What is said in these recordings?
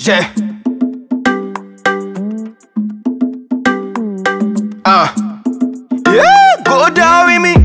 Yeah. Yeah, go down with me.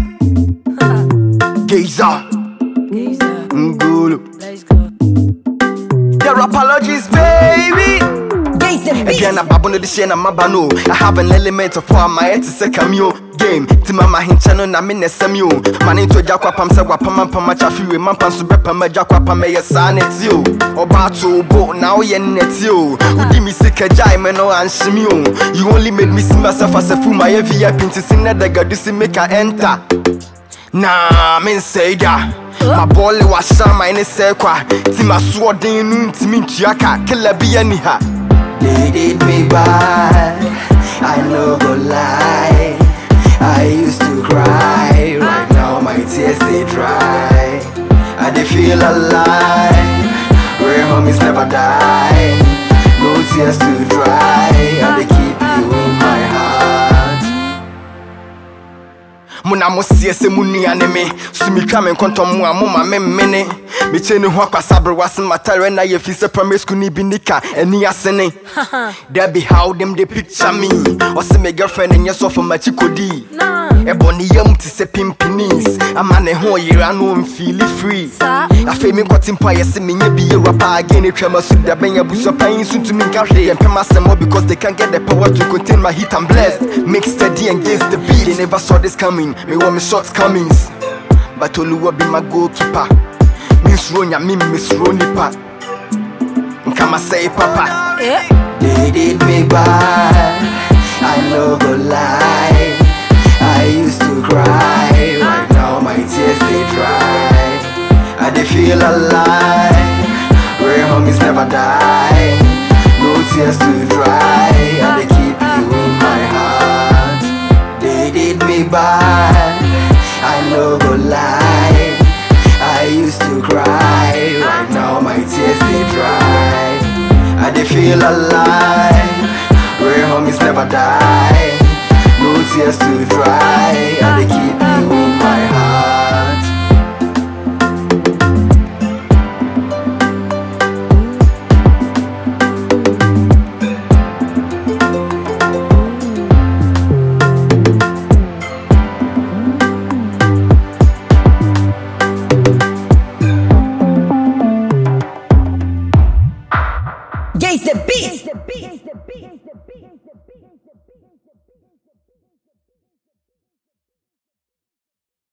Gazer. Ngulu. Let's go. Your apologies, baby. Again, I'm babbling the shit, I'm I have an element of form, my head to say cameo game. Timama Hinchano, na mine Samu. Man into Jaquapam, Sawapam, Pamachafi, Mampan Subepama, Jaquapam, may a son, it's you. Or Batu, boat now, yen, it's you. Who give me sick a jaimano and shimu. You only made me see myself as a fool, my VIP to sing that I got this make I enter. Nah, men say that. My boy was some mine say qua. Tima sword in noon to me, Jaka, Killa be anyha. They did me bad, I no go lie. I used to cry, right now my tears they dry. I dey feel alive, where homies never die. No tears to dry, and they keep you in my heart. Muna mosie se muni aneme, sumi kame konto mua muma memene. Me cheni ho kwasabre wasen matare na ye fi se primary school ni binika eni asene. There be how them they picture me. Or say my girlfriend and yes off my chikodi. Ebony yam to say pimpinis. A man a ho yira no feel free. I feel me got empire say me be a rapper again. It tremor so that ben ya buso paying soon to me carry and pema some more because they can't get the power to contain my hit and blessed. Make steady against the beat. They never saw this coming. Me want me shots comings. But Oluwa be my goalkeeper. Miss Ronya, Miss Ronipa. Come say, Papa. They did me bad. I no go lie. I used to cry. Right now my tears they dry. I dey feel alive. Where homies never die. No tears to dry. And they keep you in my heart. They did me bad. I no go lie. I used to cry, right now my tears they dry. I dey feel alive, where homies never die. No tears to dry, and they keep